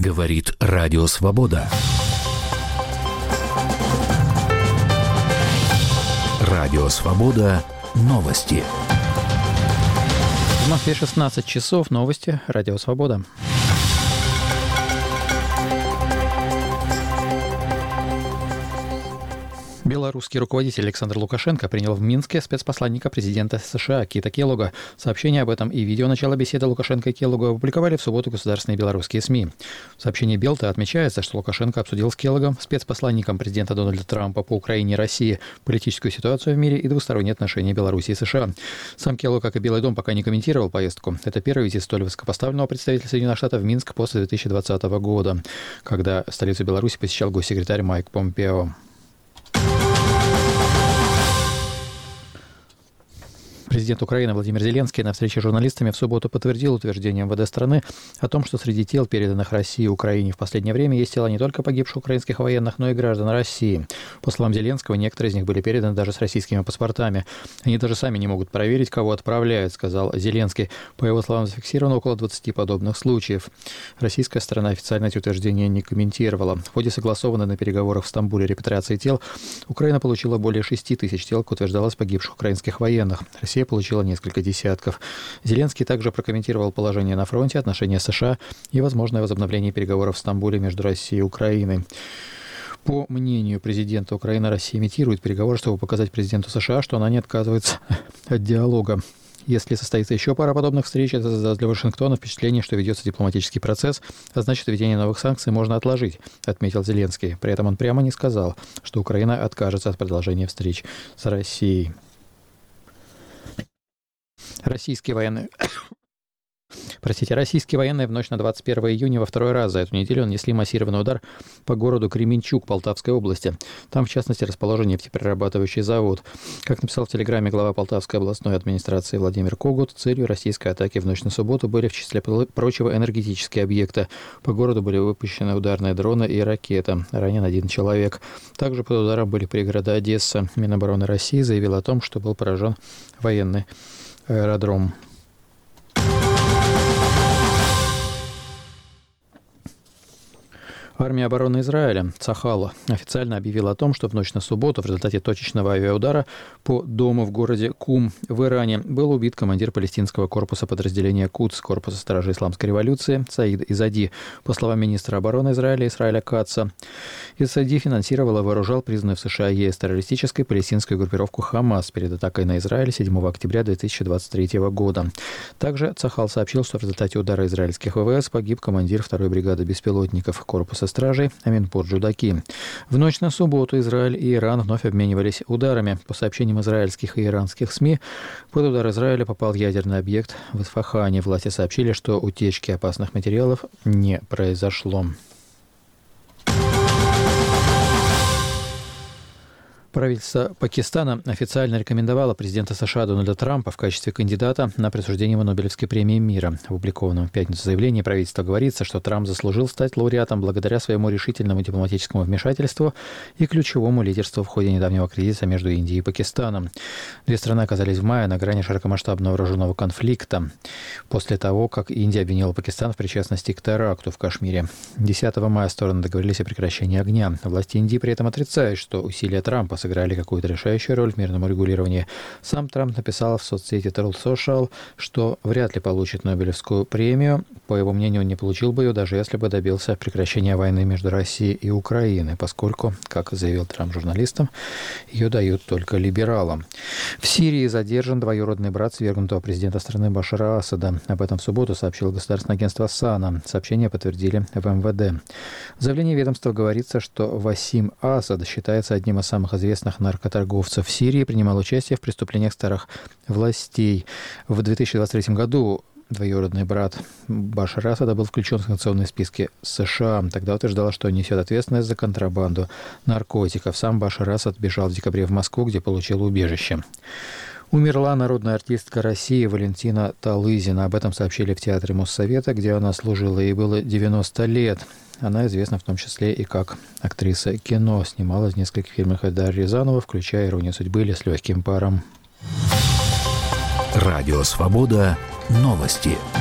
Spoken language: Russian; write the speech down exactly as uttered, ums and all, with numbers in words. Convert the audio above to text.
Говорит Радио Свобода. Радио Свобода. Новости. В Москве шестнадцать часов. Новости. Радио Свобода. Белорусский руководитель Александр Лукашенко принял в Минске спецпосланника президента США Кита Келлога. Сообщение об этом и видео начала беседы Лукашенко и Келлога опубликовали в субботу государственные белорусские СМИ. В сообщении Белты отмечается, что Лукашенко обсудил с Келлогом, спецпосланником президента Дональда Трампа по Украине и России, политическую ситуацию в мире и двусторонние отношения Беларуси и США. Сам Келлог, как и Белый дом, пока не комментировал поездку. Это первый визит столь высокопоставленного представителя Соединенных Штатов в Минск после две тысячи двадцатого года, когда столицу Беларуси посещал госсекретарь Майк Помпео. Президент Украины Владимир Зеленский на встрече с журналистами в субботу подтвердил утверждение эм вэ дэ страны о том, что среди тел, переданных России и Украине в последнее время, есть тела не только погибших украинских военных, но и граждан России. По словам Зеленского, некоторые из них были переданы даже с российскими паспортами. Они даже сами не могут проверить, кого отправляют, сказал Зеленский. По его словам, зафиксировано около двадцати подобных случаев. Российская сторона официально эти утверждения не комментировала. В ходе согласованной на переговорах в Стамбуле репатриации тел Украина получила более шести тысяч тел, как утверждалось, погибших украинских военных. Россия получила несколько десятков. Зеленский также прокомментировал положение на фронте, отношения США и возможное возобновление переговоров в Стамбуле между Россией и Украиной. По мнению президента Украины, Россия имитирует переговоры, чтобы показать президенту США, что она не отказывается от диалога. Если состоится еще пара подобных встреч, это создаст для Вашингтона впечатление, что ведется дипломатический процесс, а значит, введение новых санкций можно отложить, отметил Зеленский. При этом он прямо не сказал, что Украина откажется от продолжения встреч с Россией. Российские военные... Простите, российские военные в ночь на двадцать первое июня во второй раз за эту неделю нанесли массированный удар по городу Кременчуг Полтавской области. Там, в частности, расположен нефтеперерабатывающий завод. Как написал в телеграме глава Полтавской областной администрации Владимир Когут, целью российской атаки в ночь на субботу были, в числе прочего, энергетические объекты. По городу были выпущены ударные дроны и ракета. Ранен один человек. Также под ударом были пригороды Одесса. Минобороны России заявила о том, что был поражен военный аэродром. Армия обороны Израиля, Цахала, официально объявила о том, что в ночь на субботу в результате точечного авиаудара по дому в городе Кум в Иране был убит командир палестинского корпуса подразделения Кудс, корпуса стражей исламской революции, Саид Изади. По словам министра обороны Израиля Исраэля Катца, Изади финансировал и вооружал признанную в США ЕС террористической палестинскую группировку Хамас перед атакой на Израиль седьмого октября две тысячи двадцать третьего года. Также Цахал сообщил, что в результате удара израильских ВВС погиб командир второй бригады беспилотников корпуса стражей Аминпур Джудаки. В ночь на субботу Израиль и Иран вновь обменивались ударами. По сообщениям израильских и иранских СМИ, под удар Израиля попал ядерный объект в Исфахане. Власти сообщили, что утечки опасных материалов не произошло. Правительство Пакистана официально рекомендовало президента США Дональда Трампа в качестве кандидата на присуждение ему Нобелевской премии мира. В опубликованном в пятницу заявлении правительства говорится, что Трамп заслужил стать лауреатом благодаря своему решительному дипломатическому вмешательству и ключевому лидерству в ходе недавнего кризиса между Индией и Пакистаном. Две страны оказались в мае на грани широкомасштабного вооруженного конфликта после того, как Индия обвинила Пакистан в причастности к теракту в Кашмире. десятого мая стороны договорились о прекращении огня. Власти Индии при этом отрицают, что усилия Трампа сыграли какую-то решающую роль в мирном урегулировании. Сам Трамп написал в соцсети Truth Social, что вряд ли получит Нобелевскую премию. По его мнению, он не получил бы ее, даже если бы добился прекращения войны между Россией и Украиной, поскольку, как заявил Трамп журналистам, ее дают только либералам. В Сирии задержан двоюродный брат свергнутого президента страны Башара Асада. Об этом в субботу сообщило государственное агентство САНА. Сообщение подтвердили в эм вэ дэ. В заявлении ведомства говорится, что Васим Асад считается одним из самых известных наркоторговцев в Сирии, принимал участие в преступлениях старых властей. В две тысячи двадцать третьем году двоюродный брат Башара Асада был включен в санкционные списки США. Тогда утверждалось, что несет ответственность за контрабанду наркотиков. Сам Башар Асад бежал в декабре в Москву, где получил убежище. Умерла народная артистка России Валентина Талызина. Об этом сообщили в Театре Моссовета, где она служила. Ей было девяносто лет. Она известна в том числе и как актриса кино. Снималась в нескольких фильмах Эльдара Рязанова, включая «Иронию судьбы» или «С легким паром». Радио Свобода. Новости.